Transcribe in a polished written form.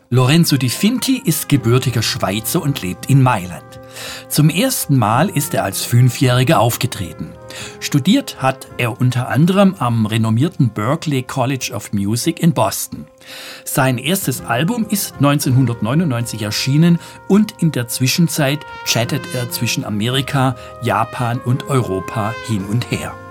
Lorenzo Di Finti ist gebürtiger Schweizer und lebt in Mailand. Zum ersten Mal ist er als Fünfjähriger aufgetreten. Studiert hat er unter anderem am renommierten Berklee College of Music in Boston. Sein erstes Album ist 1999 erschienen und in der Zwischenzeit chattet er zwischen Amerika, Japan und Europa hin und her.